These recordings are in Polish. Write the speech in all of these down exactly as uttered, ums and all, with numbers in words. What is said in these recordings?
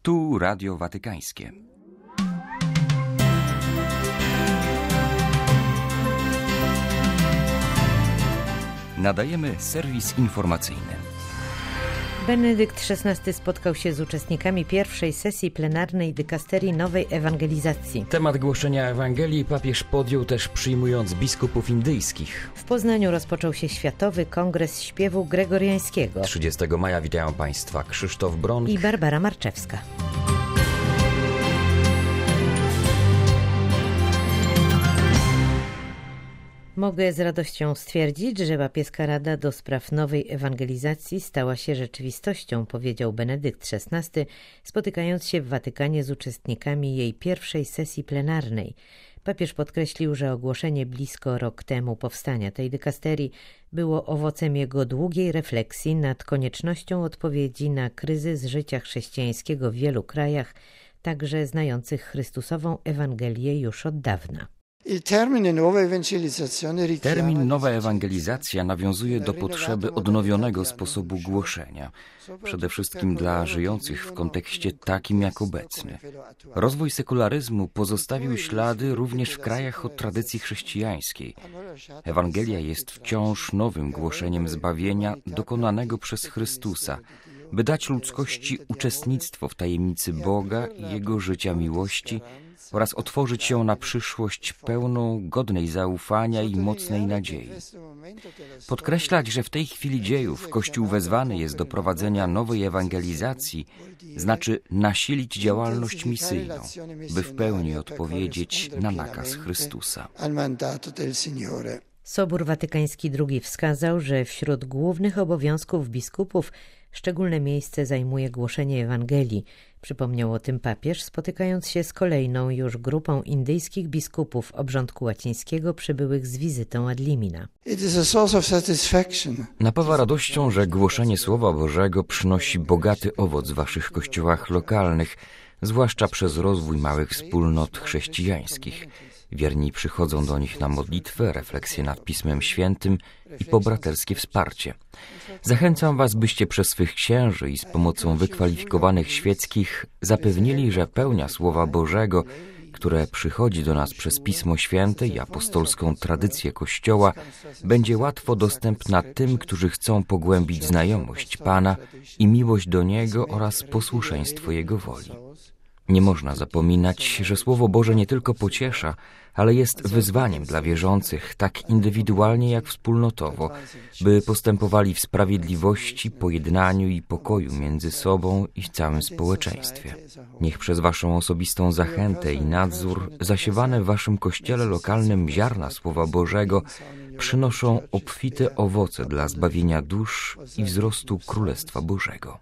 Tu Radio Watykańskie. Nadajemy serwis informacyjny. Benedykt szesnasty spotkał się z uczestnikami pierwszej sesji plenarnej dykasterii Nowej Ewangelizacji. Temat głoszenia Ewangelii papież podjął też przyjmując biskupów indyjskich. W Poznaniu rozpoczął się Światowy Kongres Śpiewu Gregoriańskiego. trzydziestego maja witają Państwa Krzysztof Bronk i Barbara Marczewska. Mogę z radością stwierdzić, że papieska Rada do spraw nowej ewangelizacji stała się rzeczywistością, powiedział Benedykt szesnasty, spotykając się w Watykanie z uczestnikami jej pierwszej sesji plenarnej. Papież podkreślił, że ogłoszenie blisko rok temu powstania tej dykasterii było owocem jego długiej refleksji nad koniecznością odpowiedzi na kryzys życia chrześcijańskiego w wielu krajach, także znających Chrystusową Ewangelię już od dawna. Termin nowa ewangelizacja nawiązuje do potrzeby odnowionego sposobu głoszenia, przede wszystkim dla żyjących w kontekście takim jak obecny. Rozwój sekularyzmu pozostawił ślady również w krajach o tradycji chrześcijańskiej. Ewangelia jest wciąż nowym głoszeniem zbawienia dokonanego przez Chrystusa, by dać ludzkości uczestnictwo w tajemnicy Boga i Jego życia miłości oraz otworzyć się na przyszłość pełną godnej zaufania i mocnej nadziei. Podkreślać, że w tej chwili dziejów Kościół wezwany jest do prowadzenia nowej ewangelizacji, znaczy nasilić działalność misyjną, by w pełni odpowiedzieć na nakaz Chrystusa. Sobór Watykański drugi wskazał, że wśród głównych obowiązków biskupów szczególne miejsce zajmuje głoszenie Ewangelii. Przypomniał o tym papież, spotykając się z kolejną już grupą indyjskich biskupów obrządku łacińskiego przybyłych z wizytą ad limina. Napawa radością, że głoszenie Słowa Bożego przynosi bogaty owoc w waszych kościołach lokalnych, zwłaszcza przez rozwój małych wspólnot chrześcijańskich. Wierni przychodzą do nich na modlitwę, refleksję nad Pismem Świętym i pobraterskie wsparcie. Zachęcam was, byście przez swych księży i z pomocą wykwalifikowanych świeckich zapewnili, że pełnia Słowa Bożego, które przychodzi do nas przez Pismo Święte i apostolską tradycję Kościoła, będzie łatwo dostępna tym, którzy chcą pogłębić znajomość Pana i miłość do Niego oraz posłuszeństwo Jego woli. Nie można zapominać, że Słowo Boże nie tylko pociesza, ale jest wyzwaniem dla wierzących, tak indywidualnie jak wspólnotowo, by postępowali w sprawiedliwości, pojednaniu i pokoju między sobą i w całym społeczeństwie. Niech przez waszą osobistą zachętę i nadzór zasiewane w waszym kościele lokalnym ziarna Słowa Bożego przynoszą obfite owoce dla zbawienia dusz i wzrostu Królestwa Bożego.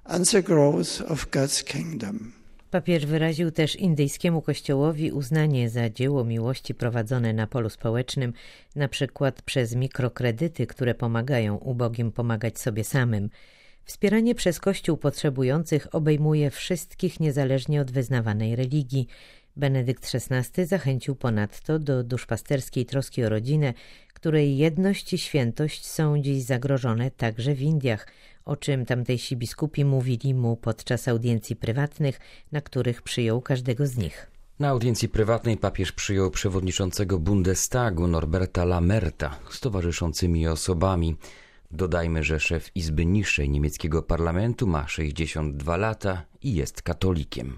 Papież wyraził też indyjskiemu kościołowi uznanie za dzieło miłości prowadzone na polu społecznym, na przykład przez mikrokredyty, które pomagają ubogim pomagać sobie samym. Wspieranie przez Kościół potrzebujących obejmuje wszystkich niezależnie od wyznawanej religii. Benedykt szesnasty zachęcił ponadto do duszpasterskiej troski o rodzinę, której jedność i świętość są dziś zagrożone także w Indiach, o czym tamtejsi biskupi mówili mu podczas audiencji prywatnych, na których przyjął każdego z nich. Na audiencji prywatnej papież przyjął przewodniczącego Bundestagu Norberta Lammerta z towarzyszącymi osobami. Dodajmy, że szef Izby Niższej niemieckiego parlamentu ma sześćdziesiąt dwa lata i jest katolikiem.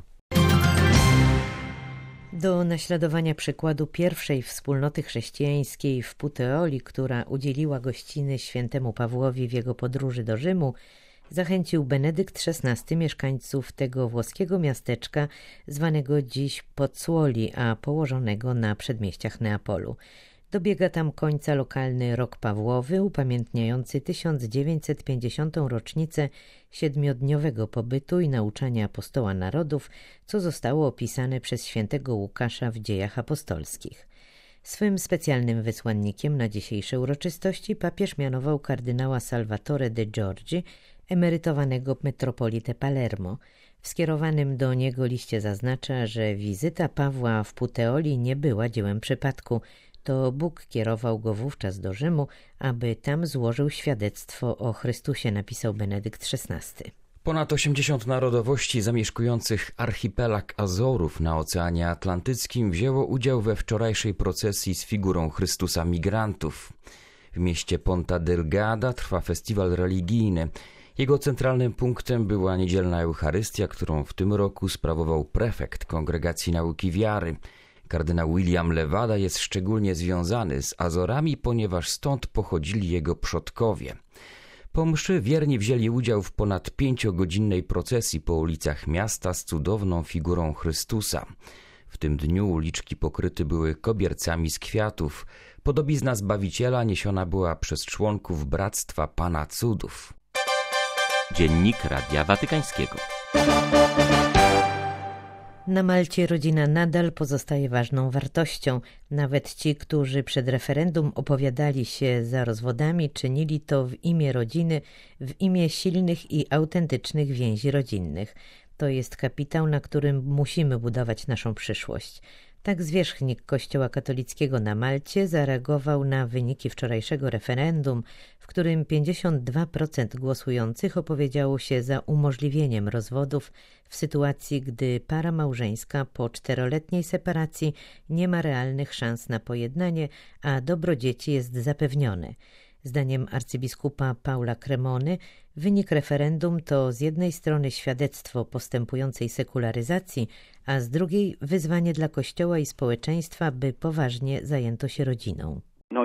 Do naśladowania przykładu pierwszej wspólnoty chrześcijańskiej w Puteoli, która udzieliła gościny świętemu Pawłowi w jego podróży do Rzymu, zachęcił Benedykt szesnasty mieszkańców tego włoskiego miasteczka zwanego dziś Pozzuoli, a położonego na przedmieściach Neapolu. Dobiega tam końca lokalny rok Pawłowy, upamiętniający tysiąc dziewięćset pięćdziesiątą rocznicę siedmiodniowego pobytu i nauczania apostoła narodów, co zostało opisane przez świętego Łukasza w Dziejach Apostolskich. Swym specjalnym wysłannikiem na dzisiejsze uroczystości papież mianował kardynała Salvatore de Giorgi, emerytowanego metropolitę Palermo. W skierowanym do niego liście zaznacza, że wizyta Pawła w Puteoli nie była dziełem przypadku. To Bóg kierował go wówczas do Rzymu, aby tam złożył świadectwo o Chrystusie, napisał Benedykt szesnasty. Ponad osiemdziesiąt narodowości zamieszkujących archipelag Azorów na Oceanie Atlantyckim wzięło udział we wczorajszej procesji z figurą Chrystusa migrantów. W mieście Ponta Delgada trwa festiwal religijny. Jego centralnym punktem była niedzielna Eucharystia, którą w tym roku sprawował prefekt Kongregacji Nauki Wiary. Kardynał William Levada jest szczególnie związany z Azorami, ponieważ stąd pochodzili jego przodkowie. Po mszy wierni wzięli udział w ponad pięciogodzinnej procesji po ulicach miasta z cudowną figurą Chrystusa. W tym dniu uliczki pokryte były kobiercami z kwiatów. Podobizna Zbawiciela niesiona była przez członków Bractwa Pana Cudów. Dziennik Radia Watykańskiego. Na Malcie rodzina nadal pozostaje ważną wartością. Nawet ci, którzy przed referendum opowiadali się za rozwodami, czynili to w imię rodziny, w imię silnych i autentycznych więzi rodzinnych. To jest kapitał, na którym musimy budować naszą przyszłość. Tak zwierzchnik Kościoła katolickiego na Malcie zareagował na wyniki wczorajszego referendum, w którym pięćdziesiąt dwa procent głosujących opowiedziało się za umożliwieniem rozwodów w sytuacji, gdy para małżeńska po czteroletniej separacji nie ma realnych szans na pojednanie, a dobro dzieci jest zapewnione. Zdaniem arcybiskupa Paula Cremony wynik referendum to z jednej strony świadectwo postępującej sekularyzacji, a z drugiej wyzwanie dla Kościoła i społeczeństwa, by poważnie zajęto się rodziną.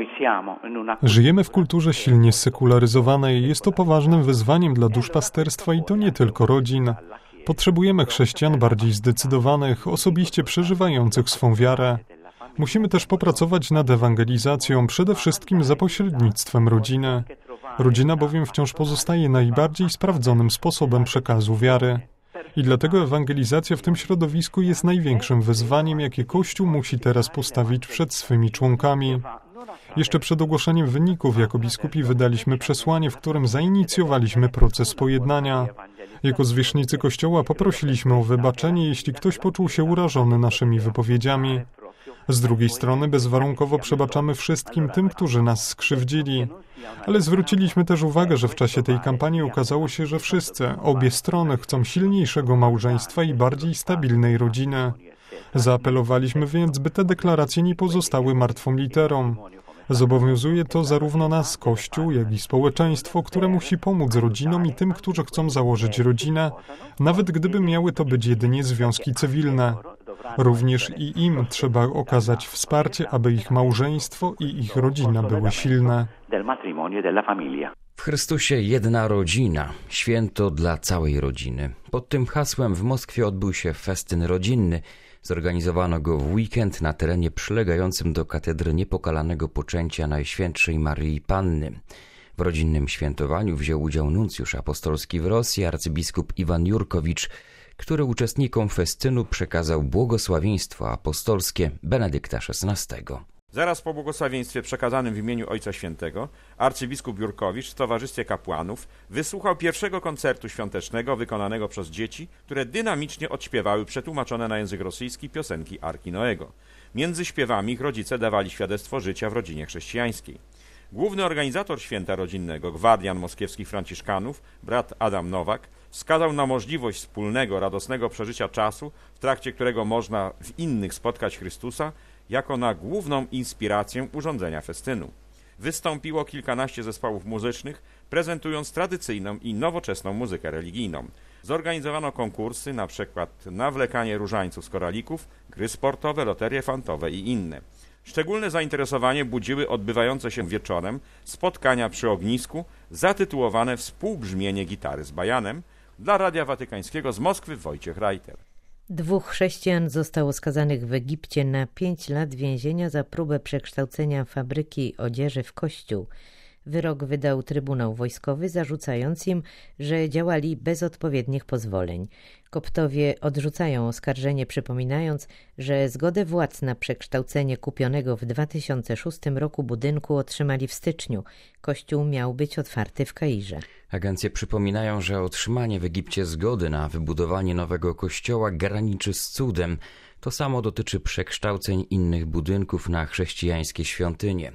Żyjemy w kulturze silnie sekularyzowanej. Jest to poważnym wyzwaniem dla duszpasterstwa i to nie tylko rodzin. Potrzebujemy chrześcijan bardziej zdecydowanych, osobiście przeżywających swą wiarę. Musimy też popracować nad ewangelizacją, przede wszystkim za pośrednictwem rodziny. Rodzina bowiem wciąż pozostaje najbardziej sprawdzonym sposobem przekazu wiary. I dlatego ewangelizacja w tym środowisku jest największym wyzwaniem, jakie Kościół musi teraz postawić przed swymi członkami. Jeszcze przed ogłoszeniem wyników jako biskupi wydaliśmy przesłanie, w którym zainicjowaliśmy proces pojednania. Jako zwierzchnicy Kościoła poprosiliśmy o wybaczenie, jeśli ktoś poczuł się urażony naszymi wypowiedziami. Z drugiej strony bezwarunkowo przebaczamy wszystkim tym, którzy nas skrzywdzili. Ale zwróciliśmy też uwagę, że w czasie tej kampanii okazało się, że wszyscy, obie strony chcą silniejszego małżeństwa i bardziej stabilnej rodziny. Zaapelowaliśmy więc, by te deklaracje nie pozostały martwą literą. Zobowiązuje to zarówno nas, Kościół, jak i społeczeństwo, które musi pomóc rodzinom i tym, którzy chcą założyć rodzinę, nawet gdyby miały to być jedynie związki cywilne. Również i im trzeba okazać wsparcie, aby ich małżeństwo i ich rodzina były silne. W Chrystusie jedna rodzina, święto dla całej rodziny. Pod tym hasłem w Moskwie odbył się festyn rodzinny. Zorganizowano go w weekend na terenie przylegającym do katedry Niepokalanego Poczęcia Najświętszej Maryi Panny. W rodzinnym świętowaniu wziął udział nuncjusz apostolski w Rosji, arcybiskup Iwan Jurkowicz, który uczestnikom festynu przekazał błogosławieństwo apostolskie Benedykta szesnastego. Zaraz po błogosławieństwie przekazanym w imieniu Ojca Świętego, arcybiskup Jurkowicz w towarzystwie kapłanów wysłuchał pierwszego koncertu świątecznego wykonanego przez dzieci, które dynamicznie odśpiewały przetłumaczone na język rosyjski piosenki Arki Noego. Między śpiewami ich rodzice dawali świadectwo życia w rodzinie chrześcijańskiej. Główny organizator święta rodzinnego, gwardian moskiewskich franciszkanów, brat Adam Nowak, wskazał na możliwość wspólnego, radosnego przeżycia czasu, w trakcie którego można w innych spotkać Chrystusa, jako na główną inspirację urządzenia festynu. Wystąpiło kilkanaście zespołów muzycznych, prezentując tradycyjną i nowoczesną muzykę religijną. Zorganizowano konkursy, na przykład nawlekanie różańców z koralików, gry sportowe, loterie fantowe i inne. Szczególne zainteresowanie budziły odbywające się wieczorem spotkania przy ognisku zatytułowane Współbrzmienie gitary z bajanem. Dla Radia Watykańskiego z Moskwy Wojciech Reiter. Dwóch chrześcijan zostało skazanych w Egipcie na pięć lat więzienia za próbę przekształcenia fabryki odzieży w kościół. Wyrok wydał Trybunał Wojskowy, zarzucając im, że działali bez odpowiednich pozwoleń. Koptowie odrzucają oskarżenie, przypominając, że zgodę władz na przekształcenie kupionego w dwa tysiące szóstym roku budynku otrzymali w styczniu. Kościół miał być otwarty w Kairze. Agencje przypominają, że otrzymanie w Egipcie zgody na wybudowanie nowego kościoła graniczy z cudem. To samo dotyczy przekształceń innych budynków na chrześcijańskie świątynie.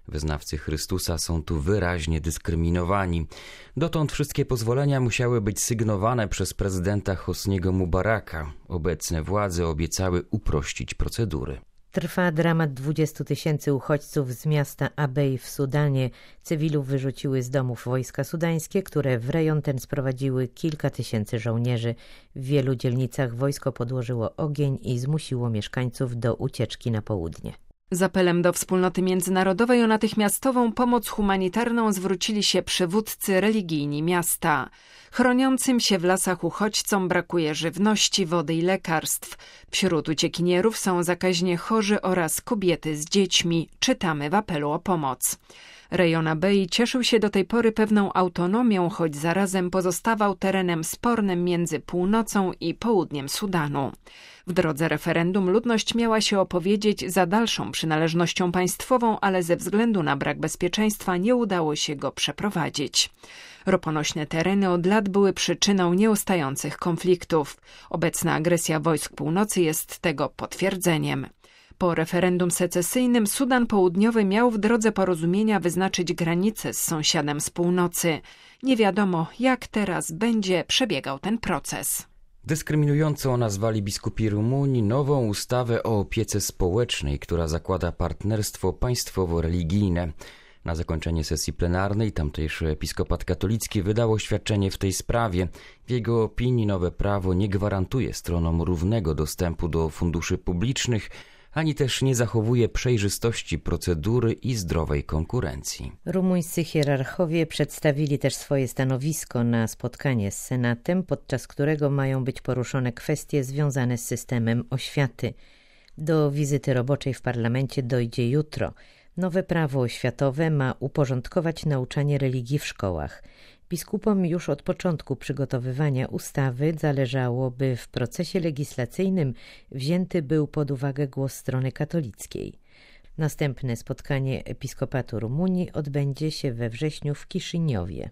Wyznawcy Chrystusa są tu wyraźnie dyskryminowani. Dotąd wszystkie pozwolenia musiały być sygnowane przez prezydenta Hosniego Mubaraka. Obecne władze obiecały uprościć procedury. Trwa dramat dwudziestu tysięcy uchodźców z miasta Abej w Sudanie. Cywilów wyrzuciły z domów wojska sudańskie, które w rejon ten sprowadziły kilka tysięcy żołnierzy. W wielu dzielnicach wojsko podłożyło ogień i zmusiło mieszkańców do ucieczki na południe. Z apelem do wspólnoty międzynarodowej o natychmiastową pomoc humanitarną zwrócili się przywódcy religijni miasta. Chroniącym się w lasach uchodźcom brakuje żywności, wody i lekarstw. Wśród uciekinierów są zakaźnie chorzy oraz kobiety z dziećmi. Czytamy w apelu o pomoc. Rejon Abei cieszył się do tej pory pewną autonomią, choć zarazem pozostawał terenem spornym między północą i południem Sudanu. W drodze referendum ludność miała się opowiedzieć za dalszą przynależnością państwową, ale ze względu na brak bezpieczeństwa nie udało się go przeprowadzić. Roponośne tereny od lat były przyczyną nieustających konfliktów. Obecna agresja wojsk północy jest tego potwierdzeniem. Po referendum secesyjnym Sudan Południowy miał w drodze porozumienia wyznaczyć granice z sąsiadem z północy. Nie wiadomo, jak teraz będzie przebiegał ten proces. Dyskryminującą nazwali biskupi Rumunii nową ustawę o opiece społecznej, która zakłada partnerstwo państwowo-religijne. Na zakończenie sesji plenarnej tamtejszy episkopat katolicki wydał oświadczenie w tej sprawie. W jego opinii nowe prawo nie gwarantuje stronom równego dostępu do funduszy publicznych, ani też nie zachowuje przejrzystości procedury i zdrowej konkurencji. Rumuńscy hierarchowie przedstawili też swoje stanowisko na spotkanie z Senatem, podczas którego mają być poruszone kwestie związane z systemem oświaty. Do wizyty roboczej w parlamencie dojdzie jutro. Nowe prawo oświatowe ma uporządkować nauczanie religii w szkołach. Biskupom już od początku przygotowywania ustawy zależało, by w procesie legislacyjnym wzięty był pod uwagę głos strony katolickiej. Następne spotkanie Episkopatu Rumunii odbędzie się we wrześniu w Kiszyniowie.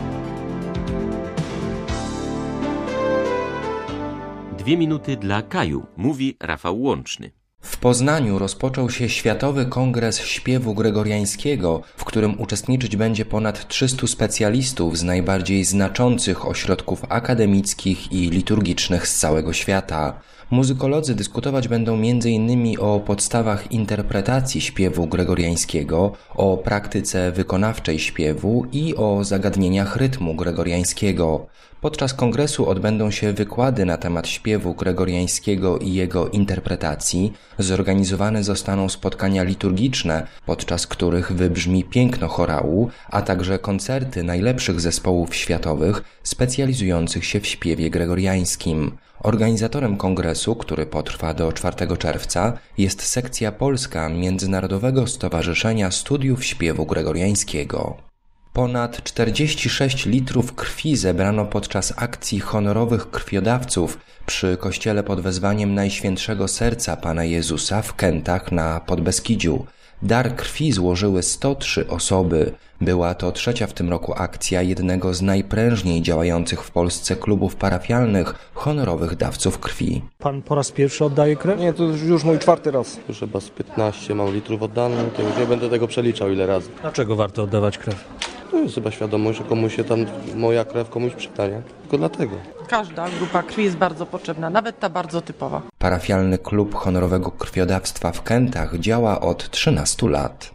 Dwie minuty dla Kaju, mówi Rafał Łączny. W Poznaniu rozpoczął się Światowy Kongres Śpiewu Gregoriańskiego, w którym uczestniczyć będzie ponad trzystu specjalistów z najbardziej znaczących ośrodków akademickich i liturgicznych z całego świata. Muzykolodzy dyskutować będą między innymi o podstawach interpretacji śpiewu gregoriańskiego, o praktyce wykonawczej śpiewu i o zagadnieniach rytmu gregoriańskiego. Podczas kongresu odbędą się wykłady na temat śpiewu gregoriańskiego i jego interpretacji. Zorganizowane zostaną spotkania liturgiczne, podczas których wybrzmi piękno chorału, a także koncerty najlepszych zespołów światowych specjalizujących się w śpiewie gregoriańskim. Organizatorem kongresu, który potrwa do czwartego czerwca, jest sekcja polska Międzynarodowego Stowarzyszenia Studiów Śpiewu Gregoriańskiego. Ponad czterdzieści sześć litrów krwi zebrano podczas akcji honorowych krwiodawców przy kościele pod wezwaniem Najświętszego Serca Pana Jezusa w Kętach na Podbeskidziu. Dar krwi złożyły sto trzy osoby. Była to trzecia w tym roku akcja jednego z najprężniej działających w Polsce klubów parafialnych honorowych dawców krwi. Pan po raz pierwszy oddaje krew? Nie, to już mój czwarty raz. Już chyba z piętnaście mam litrów oddanych, to już nie będę tego przeliczał ile razy. Dlaczego warto oddawać krew? To jest chyba świadomość, że komuś się tam moja krew komuś przyda, nie? Tylko dlatego. Każda grupa krwi jest bardzo potrzebna, nawet ta bardzo typowa. Parafialny klub honorowego krwiodawstwa w Kętach działa od trzynastu lat.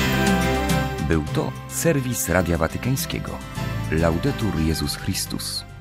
Był to serwis Radia Watykańskiego. Laudetur Jezus Chrystus.